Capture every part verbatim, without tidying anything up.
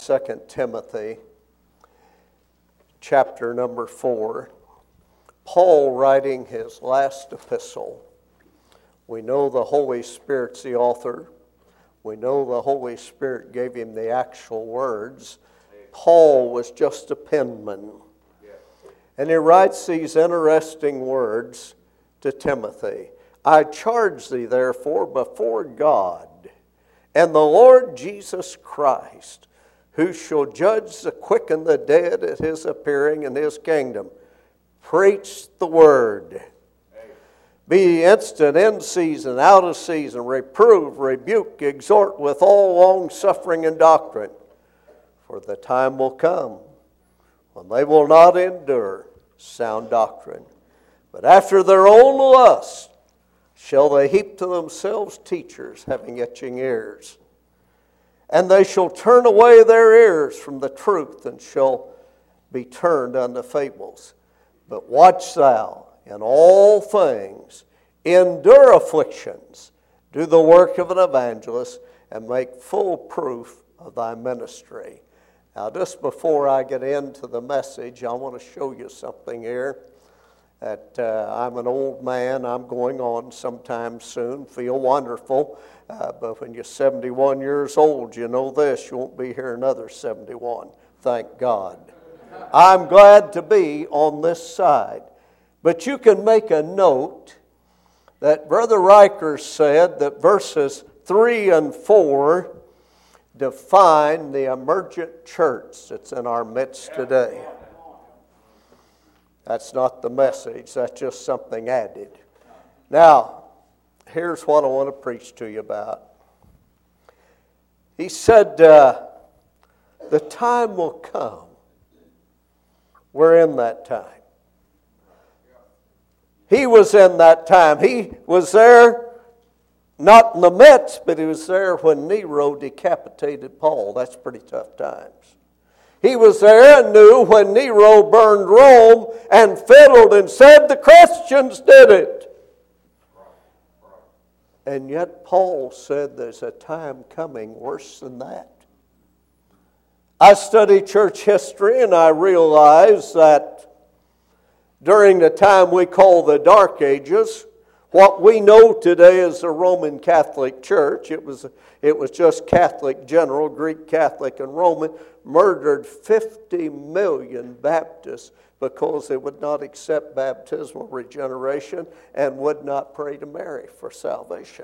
Second Timothy, chapter number four. Paul writing his last epistle. We know the Holy Spirit's the author. We know the Holy Spirit gave him the actual words. Paul was just a penman. And he writes these interesting words to Timothy. I charge thee therefore before God and the Lord Jesus Christ, who shall judge the quick and the dead at his appearing in his kingdom. Preach the word. Be instant in season, out of season, reprove, rebuke, exhort with all long suffering and doctrine. For the time will come when they will not endure sound doctrine, but after their own lust shall they heap to themselves teachers having itching ears. And they shall turn away their ears from the truth, and shall be turned unto fables. But watch thou in all things, endure afflictions, do the work of an evangelist, and make full proof of thy ministry. Now, just before I get into the message, I want to show you something here. That uh, I'm an old man. I'm going on sometime soon. Feel wonderful. Uh, but when you're seventy-one years old, you know this. You won't be here another seventy-one. Thank God. I'm glad to be on this side. But you can make a note that Brother Riker said that verses three and four define the emergent church that's in our midst today. That's not the message. That's just something added. Now, here's what I want to preach to you about. He said, uh, the time will come. We're in that time. He was in that time. He was there, not in the midst, but he was there when Nero decapitated Paul. That's pretty tough times. He was there and knew when Nero burned Rome and fiddled and said the Christians did it. And yet Paul said there's a time coming worse than that. I study church history and I realize that during the time we call the Dark Ages, what we know today as the Roman Catholic Church, it was, it was just Catholic general, Greek Catholic and Roman, murdered fifty million Baptists because they would not accept baptismal regeneration and would not pray to Mary for salvation.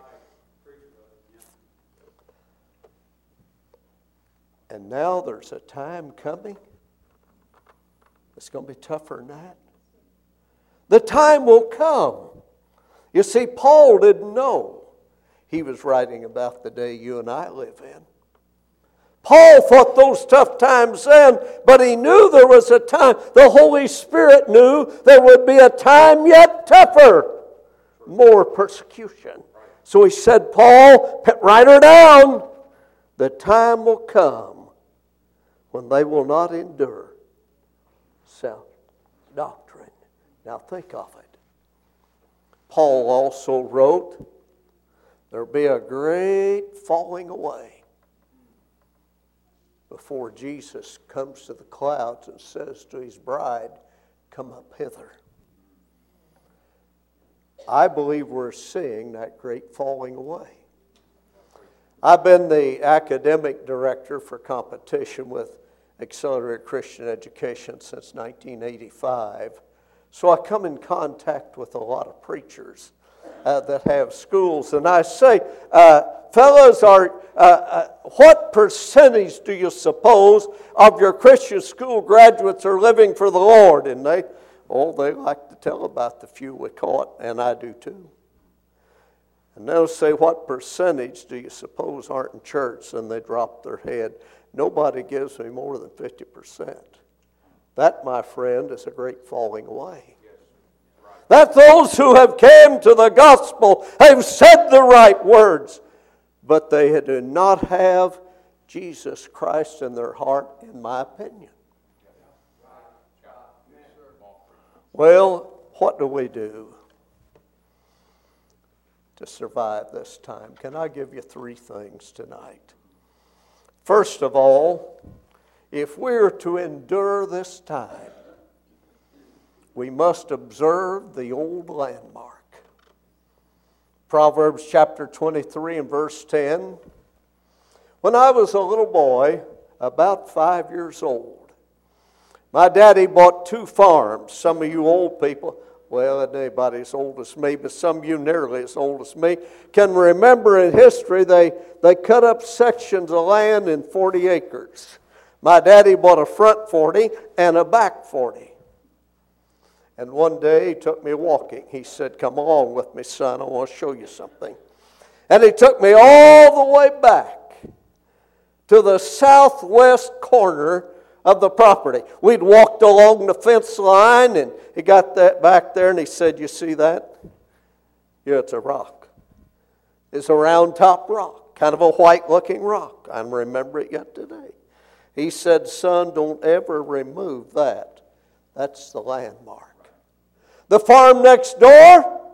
And now there's a time coming. It's going to be tougher than that. The time will come. You see, Paul didn't know he was writing about the day you and I live in. Paul fought those tough times then, but he knew there was a time. The Holy Spirit knew there would be a time yet tougher, more persecution. So he said, Paul, write her down. The time will come when they will not endure sound doctrine. Now think of it. Paul also wrote, there'll be a great falling away before Jesus comes to the clouds and says to his bride, come up hither. I believe we're seeing that great falling away. I've been the academic director for competition with Accelerated Christian Education since nineteen eighty-five. So I come in contact with a lot of preachers uh, that have schools. And I say, uh, fellows, are, uh, uh, what percentage do you suppose of your Christian school graduates are living for the Lord? And they, oh, they like to tell about the few we caught, and I do too. And they'll say, what percentage do you suppose aren't in church? And they drop their head. Nobody gives me more than fifty percent. That, my friend, is a great falling away. That those who have came to the gospel have said the right words, but they do not have Jesus Christ in their heart, in my opinion. Well, what do we do to survive this time? Can I give you three things tonight? First of all, if we're to endure this time, we must observe the old landmark. Proverbs chapter twenty-three and verse ten. When I was a little boy, about five years old, my daddy bought two farms. Some of you old people, well, not anybody as old as me, but some of you nearly as old as me, can remember in history they, they cut up sections of land in forty acres. My daddy bought a front forty and a back forty. And one day he took me walking. He said, "Come along with me, son. I want to show you something." And he took me all the way back to the southwest corner of the property. We'd walked along the fence line, and he got that back there, and he said, "You see that? Yeah, it's a rock. It's a round top rock, kind of a white-looking rock. I remember it yet today." He said, "Son, don't ever remove that. That's the landmark. The farm next door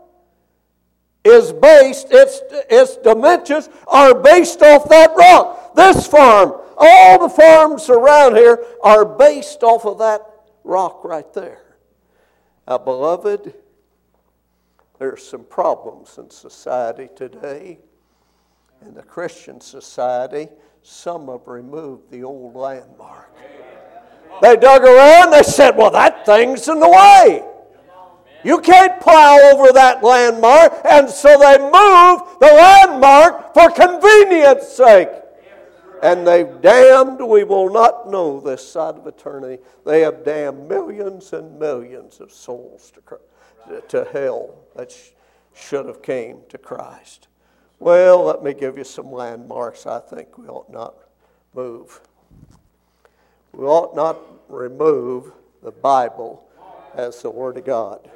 is based, its, its dimensions are based off that rock. This farm, all the farms around here are based off of that rock right there." Now, beloved, there's some problems in society today. In the Christian society, some have removed the old landmark. They dug around, they said, "Well, that thing's in the way. You can't plow over that landmark," and so they moved the landmark for convenience sake. And they've damned, we will not know this side of eternity, they have damned millions and millions of souls to, to hell that sh- should have came to Christ. Well, let me give you some landmarks I think we ought not move. We ought not remove the Bible as the Word of God.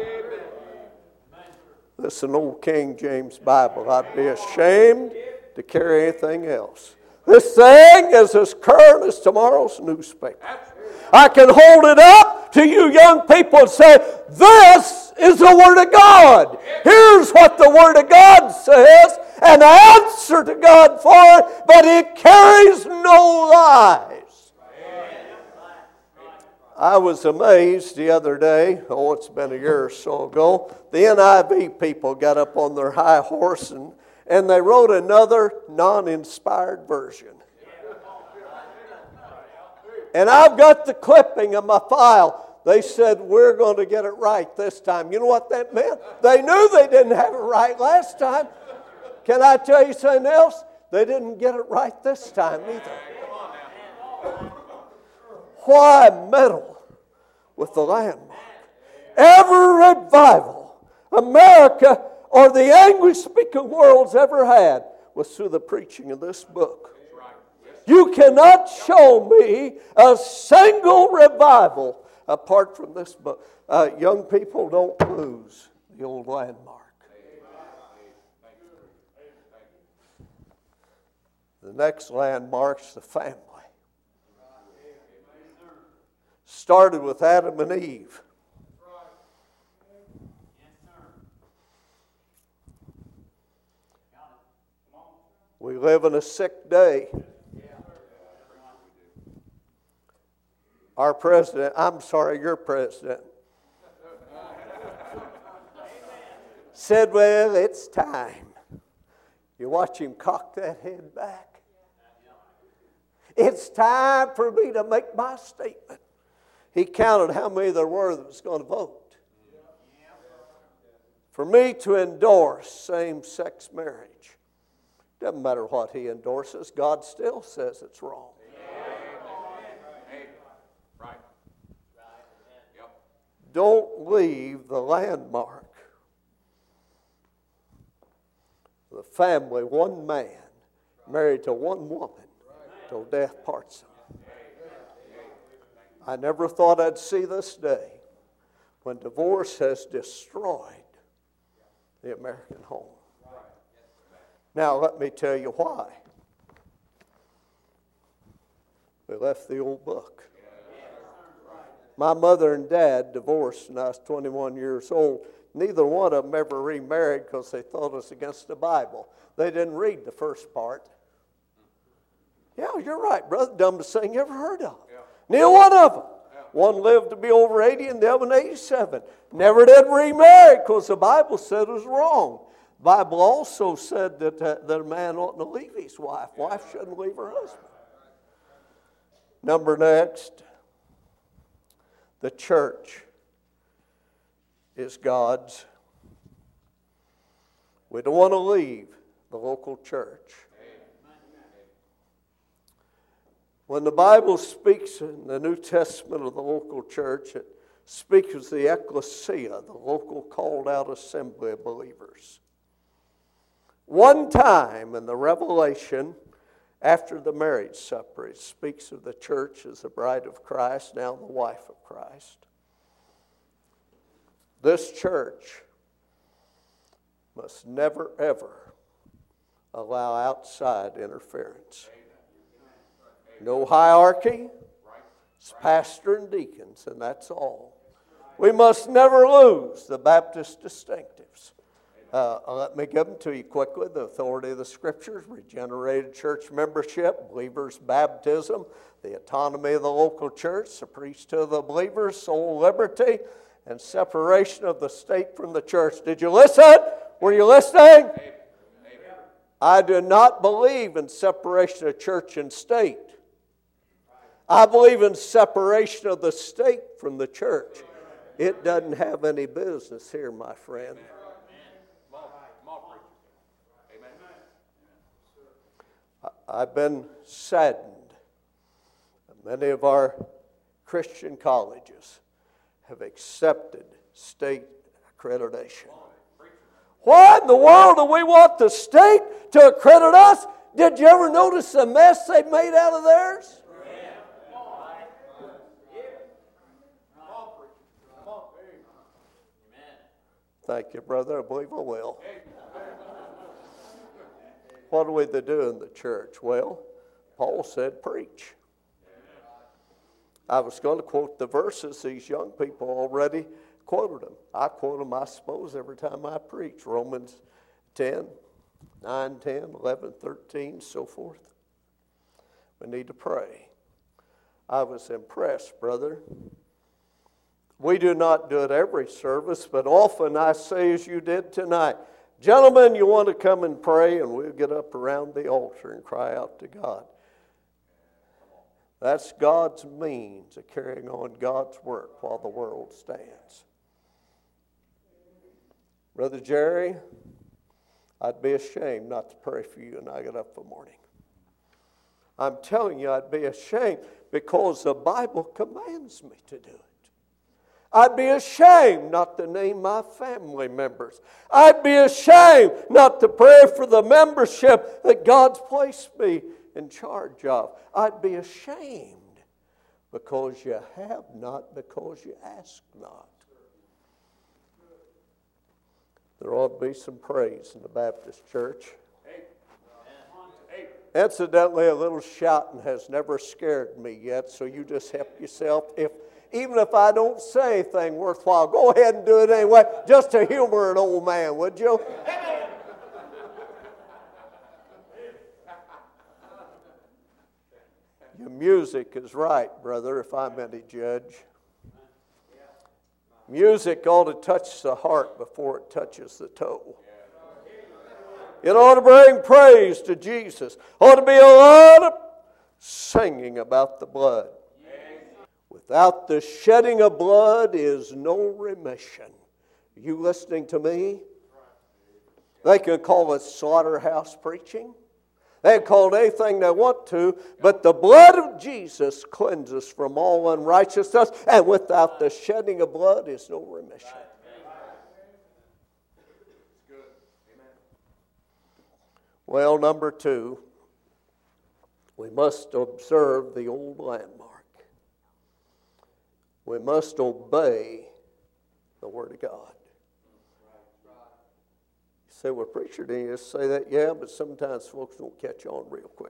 This is an old King James Bible. I'd be ashamed to carry anything else. This thing is as current as tomorrow's newspaper. I can hold it up to you young people and say, "This is the Word of God. Here's what the Word of God says, and answer to God for it, but it carries no lies." I was amazed the other day, oh, it's been a year or so ago, the N I V people got up on their high horse and, and they wrote another non-inspired version. And I've got the clipping of my file. They said, "We're going to get it right this time." You know what that meant? They knew they didn't have it right last time. Can I tell you something else? They didn't get it right this time either. Why meddle with the landmark? Every revival America or the English-speaking world's ever had was through the preaching of this book. You cannot show me a single revival apart from this book. Uh, young people, don't lose the old landmark. The next landmark's the family. Started with Adam and Eve. We live in a sick day. Our president, I'm sorry, your president, said, "Well, it's time." You watch him cock that head back. "It's time for me to make my statement." He counted how many there were that was going to vote. For me to endorse same-sex marriage, doesn't matter what he endorses, God still says it's wrong. Don't leave the landmark. The family, one man, married to one woman, till death parts them. I never thought I'd see this day when divorce has destroyed the American home. Now, let me tell you why. We left the old book. My mother and dad divorced when I was twenty-one years old. Neither one of them ever remarried because they thought it was against the Bible. They didn't read the first part. Yeah, you're right, brother. Dumbest thing you ever heard of. Yeah. Neither one of them. Yeah. One lived to be over eighty and the other eighty-seven. Never did remarry because the Bible said it was wrong. The Bible also said that, uh, that a man oughtn't to leave his wife. Wife shouldn't leave her husband. Number next, the church is God's. We don't want to leave the local church. When the Bible speaks in the New Testament of the local church, it speaks of the ecclesia, the local called out assembly of believers. One time in the Revelation, after the marriage supper, it speaks of the church as the bride of Christ, now the wife of Christ. This church must never, ever allow outside interference. No hierarchy. It's pastor and deacons, and that's all. We must never lose the Baptist distinctives. Uh, let me give them to you quickly. The authority of the Scriptures, regenerated church membership, believers' baptism, the autonomy of the local church, the priesthood of the believers, soul liberty, and separation of the state from the church. Did you listen? Were you listening? I do not believe in separation of church and state. I believe in separation of the state from the church. It doesn't have any business here, my friend. I've been saddened. Many of our Christian colleges have accepted state accreditation. What in the world do we want the state to accredit us? Did you ever notice the mess they made out of theirs? Thank you, brother. I believe I will. What are we to do in the church? Well, Paul said, preach. I was going to quote the verses. These young people already quoted them. I quote them, I suppose, every time I preach. Romans ten, nine, ten, eleven, thirteen, so forth. We need to pray. I was impressed, brother. We do not do it every service, but often I say as you did tonight, gentlemen, you want to come and pray, and we'll get up around the altar and cry out to God. That's God's means of carrying on God's work while the world stands. Brother Jerry, I'd be ashamed not to pray for you when I get up in the morning. I'm telling you, I'd be ashamed because the Bible commands me to do it. I'd be ashamed not to name my family members. I'd be ashamed not to pray for the membership that God's placed me in charge of. I'd be ashamed because you have not, because you ask not. There ought to be some praise in the Baptist church. Incidentally, a little shouting has never scared me yet, so you just help yourself. If Even if I don't say anything worthwhile, go ahead and do it anyway, just to humor an old man, would you? Your music is right, brother, if I'm any judge. Music ought to touch the heart before it touches the toe. It ought to bring praise to Jesus. Ought to be a lot of singing about the blood. Without the shedding of blood is no remission. Are you listening to me? They can call it slaughterhouse preaching. They can call it anything they want to, but the blood of Jesus cleanses from all unrighteousness, and without the shedding of blood is no remission. Well, number two, we must observe the old landmark. We must obey the Word of God. You say, well, preacher, did you just say that? Yeah, but sometimes folks don't catch on real quick.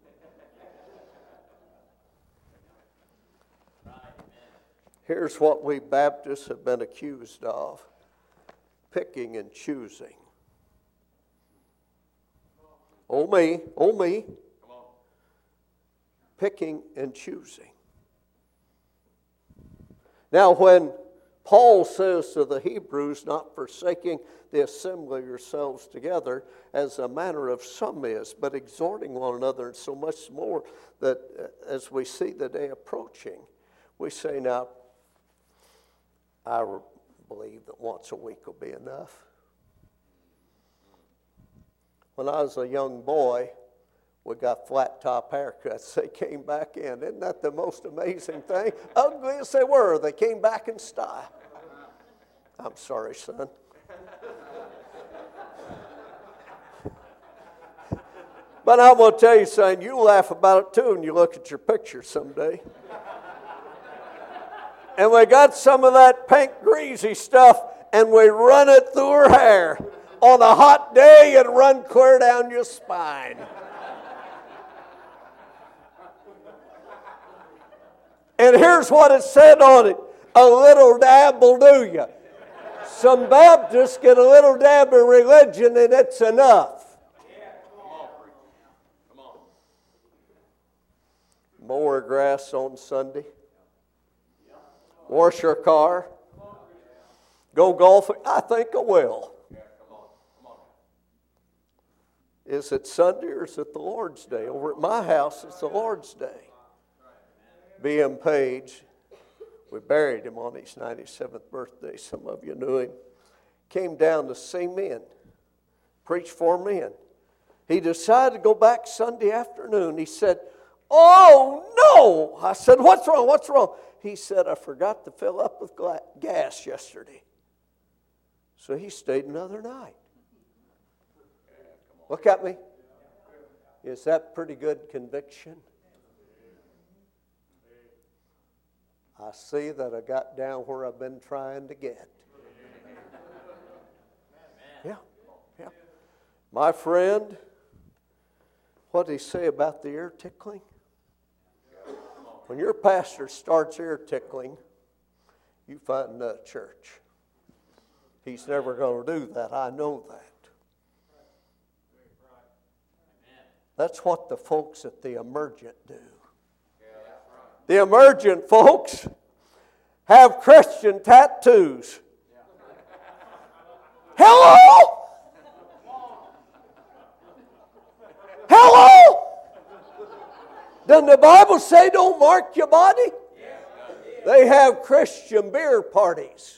Here's what we Baptists have been accused of: picking and choosing. Oh me, oh me. picking and choosing. Now, when Paul says to the Hebrews, not forsaking the assembly of yourselves together, as a manner of some is, but exhorting one another, and so much more that uh, as we see the day approaching, we say, now, I believe that once a week will be enough. When I was a young boy, we got flat top haircuts. They came back in. Isn't that the most amazing thing? Ugly as they were, they came back in style. I'm sorry, son. But I'm going to tell you, son, you laugh about it too when you look at your picture someday. And we got some of that pink greasy stuff, and we run it through her hair. On a hot day, and run clear down your spine. And here's what it said on it. A little dab will do you. Some Baptists get a little dab of religion and it's enough. Mow grass on Sunday. Wash your car. Go golfing. I think I will. Is it Sunday or is it the Lord's Day? Over at my house, it's the Lord's Day. B M Page, we buried him on his ninety-seventh birthday. Some of you knew him. Came down to see men, preach for men. He decided to go back Sunday afternoon. He said, oh, no. I said, what's wrong? What's wrong? He said, I forgot to fill up with gas yesterday. So he stayed another night. Look at me. Is that pretty good conviction? I see that I got down where I've been trying to get. Yeah, yeah. My friend, what did he say about the ear tickling? When your pastor starts ear tickling, you find another church. He's never going to do that. I know that. That's what the folks at the Emergent do. The Emergent folks have Christian tattoos. Hello? Hello? Doesn't the Bible say don't mark your body? They have Christian beer parties.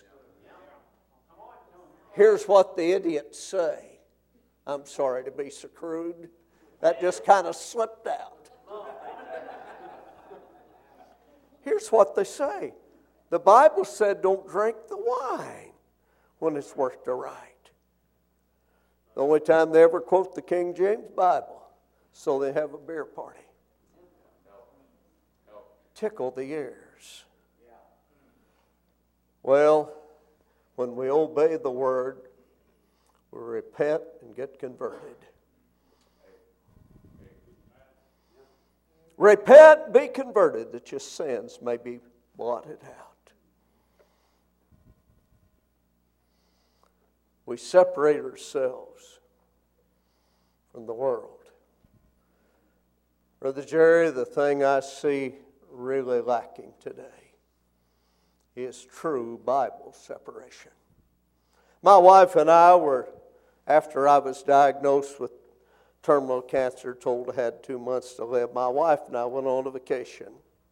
Here's what the idiots say. I'm sorry to be so crude. That just kind of slipped out. Here's what they say. The Bible said don't drink the wine when it's worth the right. The only time they ever quote the King James Bible, so they have a beer party. Tickle the ears. Well, when we obey the word, we repent and get converted. Repent, be converted, that your sins may be blotted out. We separate ourselves from the world. Brother Jerry, the thing I see really lacking today is true Bible separation. My wife and I were, after I was diagnosed with terminal cancer, told I had two months to live, my wife and I went on a vacation.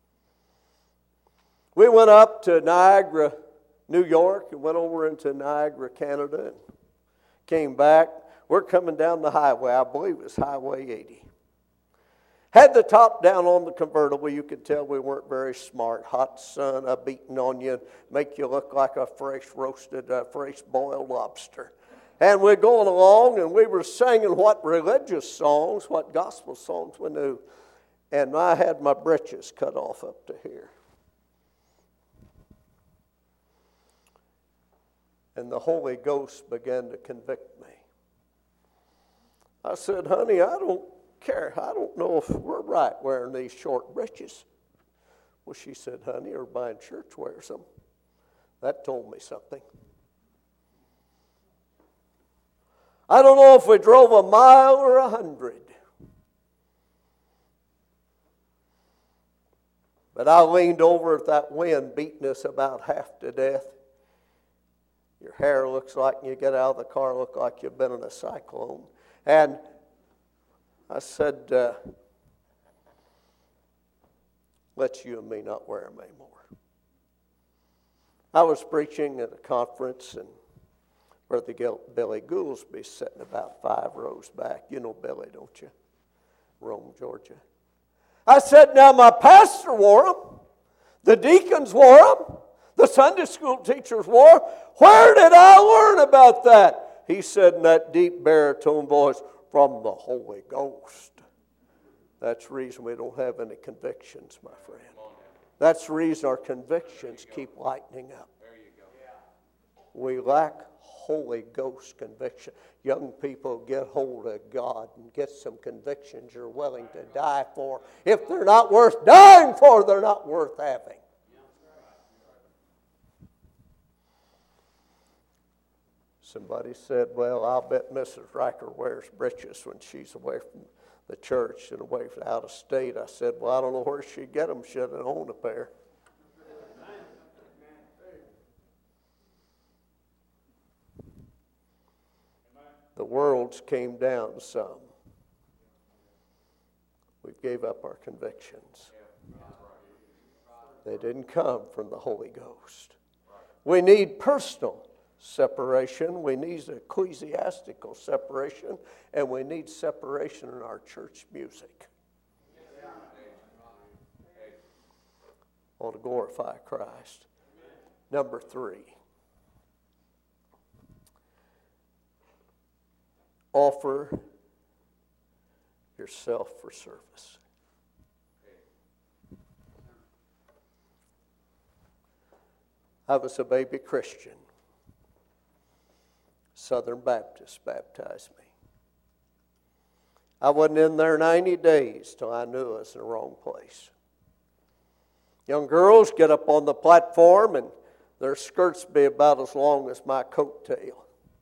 We went up to Niagara, New York, and went over into Niagara, Canada, and came back. We're coming down the highway. I believe it was Highway eighty. Had the top down on the convertible. You could tell we weren't very smart. Hot sun a beating on you, make you look like a fresh roasted, uh, fresh boiled lobster. And we're going along, and we were singing what religious songs, what gospel songs we knew. And I had my britches cut off up to here. And the Holy Ghost began to convict me. I said, honey, I don't care. I don't know if we're right wearing these short breeches. Well, she said, honey, everybody in church wears them. That told me something. I don't know if we drove a mile or a hundred. But I leaned over at that wind beating us about half to death. Your hair looks like, when you get out of the car, look like you've been in a cyclone. And I said, uh, let's you and me not wear them anymore. I was preaching at a conference, and Brother Billy Goolsby sitting about five rows back. You know Billy, don't you? Rome, Georgia. I said, now my pastor wore them. The deacons wore them. The Sunday school teachers wore them. Where did I learn about that? He said in that deep baritone voice, from the Holy Ghost. That's the reason we don't have any convictions, my friend. That's the reason our convictions keep lightening up. We lack Holy Ghost conviction. Young people, get hold of God and get some convictions you're willing to die for. If they're not worth dying for, they're not worth having. Somebody said, well, I'll bet Missus Riker wears breeches when she's away from the church and away from out of state. I said, well, I don't know where she'd get them. She'd own a pair. The world's came down some. We gave up our convictions. They didn't come from the Holy Ghost. We need personal separation. We need ecclesiastical separation. And we need separation in our church music. All to glorify Christ. Number three. Offer yourself for service. I was a baby Christian. Southern Baptist baptized me. I wasn't in there ninety days till I knew I was in the wrong place. Young girls get up on the platform and their skirts be about as long as my coat tail.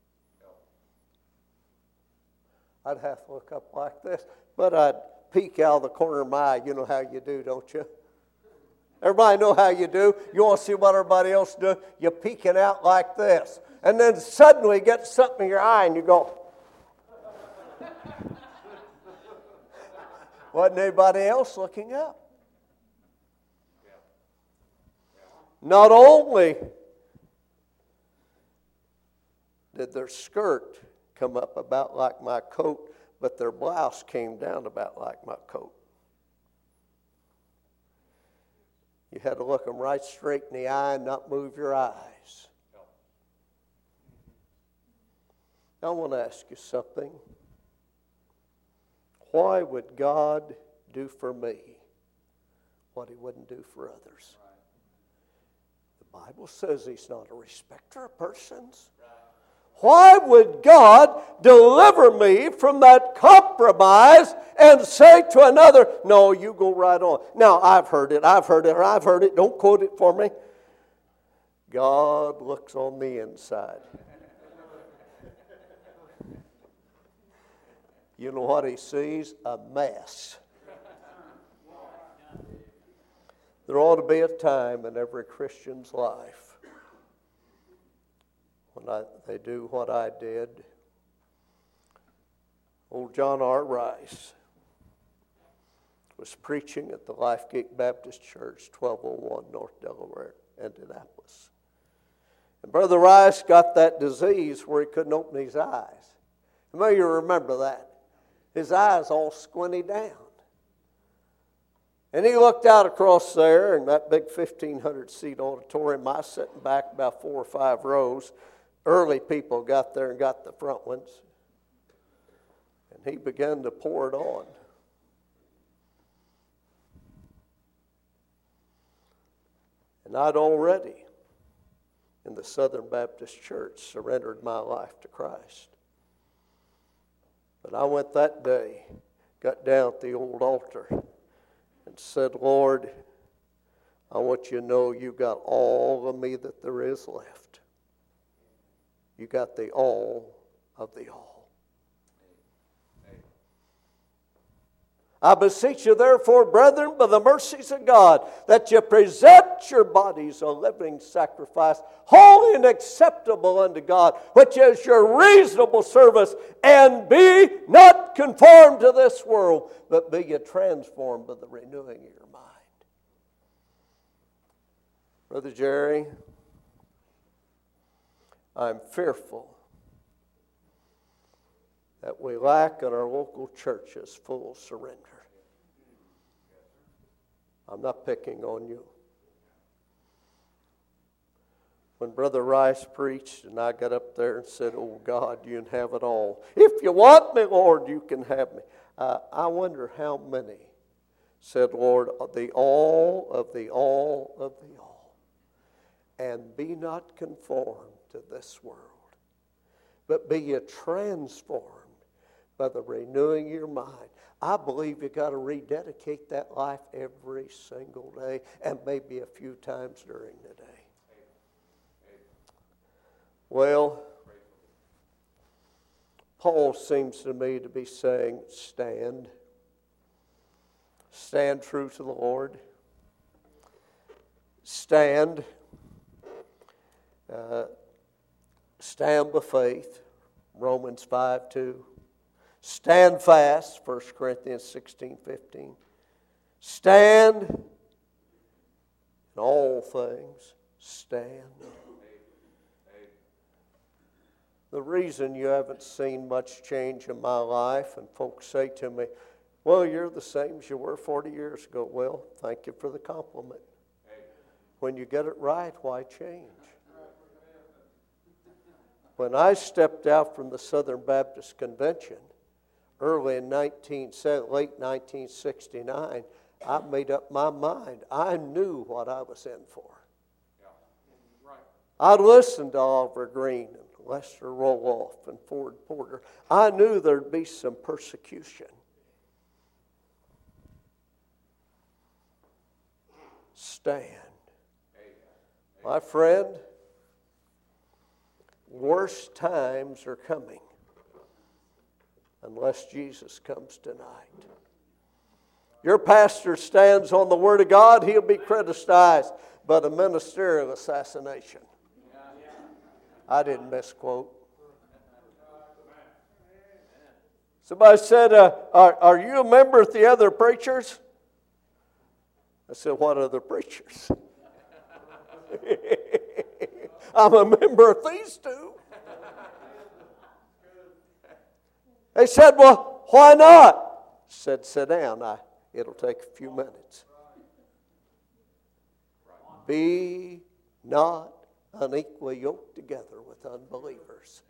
I'd have to look up like this, but I'd peek out of the corner of my eye. You know how you do, don't you? Everybody know how you do. You want to see what everybody else do? You're peeking out like this. And then suddenly you get something in your eye and you go. Wasn't anybody else looking up? Not only did their skirt come up about like my coat, but their blouse came down about like my coat. You had to look them right straight in the eye and not move your eyes. I want to ask you something. Why would God do for me what He wouldn't do for others? The Bible says He's not a respecter of persons. Why would God deliver me from that compromise and say to another, no, you go right on. Now, I've heard it, I've heard it, or I've heard it. Don't quote it for me. God looks on the inside. You know what He sees? A mess. There ought to be a time in every Christian's life when I, they do what I did. Old John R. Rice was preaching at the Lifegate Baptist Church, twelve oh one North Delaware, Indianapolis. And Brother Rice got that disease where he couldn't open his eyes. How many of you remember that? His eyes all squinty down. And he looked out across there in that big fifteen hundred seat auditorium. I was sitting back about four or five rows. Early people got there and got the front ones. And he began to pour it on. And I'd already, in the Southern Baptist Church, surrendered my life to Christ. But I went that day, got down at the old altar, and said, Lord, I want you to know you got all of me that there is left. You got the all of the all. I beseech you, therefore, brethren, by the mercies of God, that you present your bodies a living sacrifice, holy and acceptable unto God, which is your reasonable service, and be not conformed to this world, but be ye transformed by the renewing of your mind. Brother Jerry, I'm fearful that we lack in our local churches full surrender. I'm not picking on you. When Brother Rice preached and I got up there and said, oh God, you can have it all. If you want me, Lord, you can have me. Uh, I wonder how many said, Lord, the all of the all of the all. And be not conformed to this world, but be ye transformed by the renewing of your mind. I believe you got to rededicate that life every single day, and maybe a few times during the day. Well, Paul seems to me to be saying, stand. Stand true to the Lord. Stand. Uh, stand by faith. Romans five two. Stand fast, First Corinthians sixteen fifteen. Stand in all things. Stand. The reason you haven't seen much change in my life, and folks say to me, well, you're the same as you were forty years ago. Well, thank you for the compliment. When you get it right, why change? When I stepped out from the Southern Baptist Convention, early in nineteen, late nineteen sixty-nine, I made up my mind. I knew what I was in for. I listened to Oliver Green and Lester Roloff and Ford Porter. I knew there'd be some persecution. Stand. My friend, worse times are coming unless Jesus comes tonight. Your pastor stands on the Word of God, he'll be criticized, but a ministerial assassination. I didn't misquote. Somebody said, uh, are, are you a member of the other preachers? I said, what other preachers? I'm a member of these two. They said, well, why not? I said, sit down. I, it'll take a few minutes. Be not unequally yoked together with unbelievers.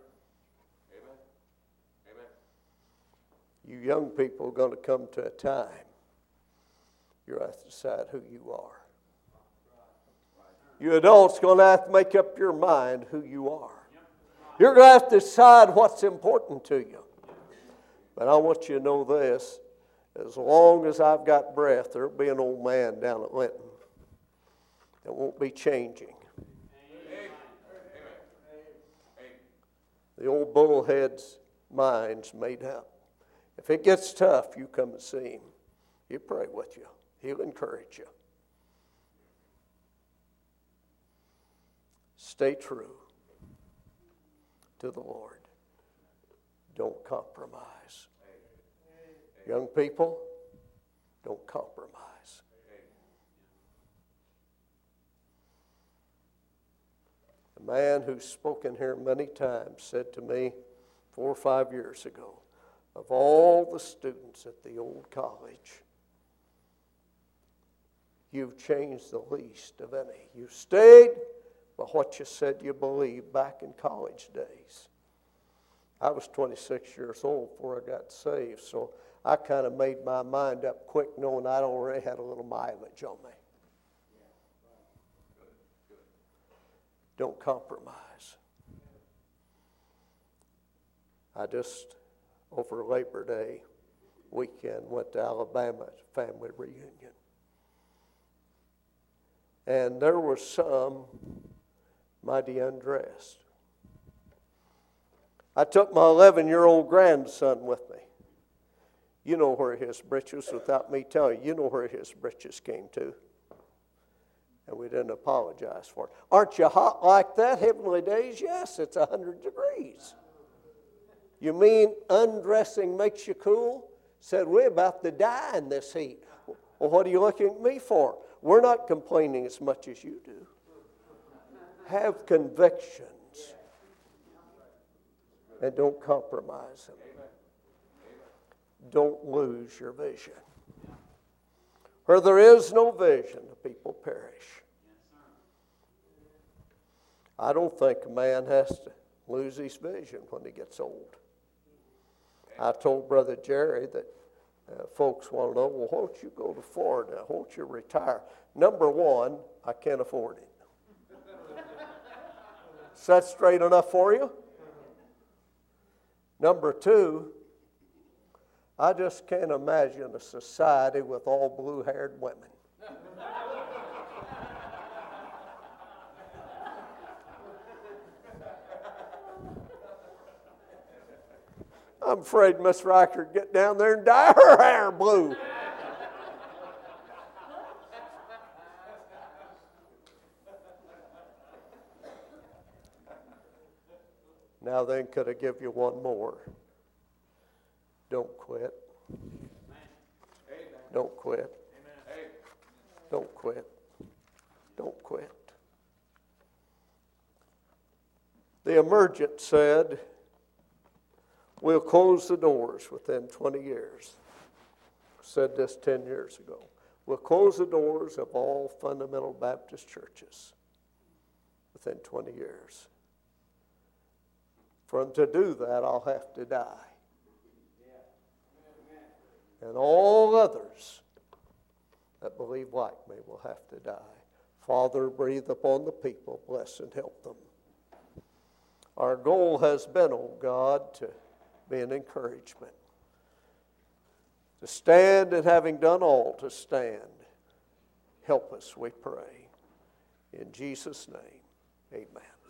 You young people are going to come to a time you're going to have to decide who you are. You adults are going to have to make up your mind who you are. You're going to have to decide what's important to you. But I want you to know this. As long as I've got breath, there'll be an old man down at Linton that won't be changing. The old bullhead's mind's made up. If it gets tough, you come and see him. He'll pray with you. He'll encourage you. Stay true to the Lord. Don't compromise. Young people, don't compromise. A man who's spoken here many times said to me four or five years ago, of all the students at the old college, you've changed the least of any. You stayed by what you said you believed back in college days. I was twenty-six years old before I got saved, so I kind of made my mind up quick knowing I'd already had a little mileage on me. Don't compromise. I just, over Labor Day weekend, went to Alabama family reunion. And there were some mighty undressed. I took my eleven-year-old grandson with me. You know where his britches, without me telling you, you know where his britches came to. And we didn't apologize for it. Aren't you hot like that, heavenly days? Yes, it's one hundred degrees. You mean undressing makes you cool? Said, we're about to die in this heat. Well, what are you looking at me for? We're not complaining as much as you do. Have convictions. And don't compromise them. Don't lose your vision. Where there is no vision, the people perish. I don't think a man has to lose his vision when he gets old. I told Brother Jerry that uh, folks want to know, well, won't you go to Florida? Won't you retire? Number one, I can't afford it. Is that straight enough for you? Number two, I just can't imagine a society with all blue-haired women. I'm afraid Miss Riker would get down there and dye her hair blue. Now then, could I give you one more? Don't quit. Amen. Don't quit. Amen. Don't quit. Don't quit. The emergent said, we'll close the doors within twenty years. I said this ten years ago. We'll close the doors of all fundamental Baptist churches within twenty years. For them to do that, I'll have to die. And all others that believe like me will have to die. Father, breathe upon the people, bless and help them. Our goal has been, oh God, to be an encouragement. To stand, and having done all to stand, help us, we pray. In Jesus' name, amen.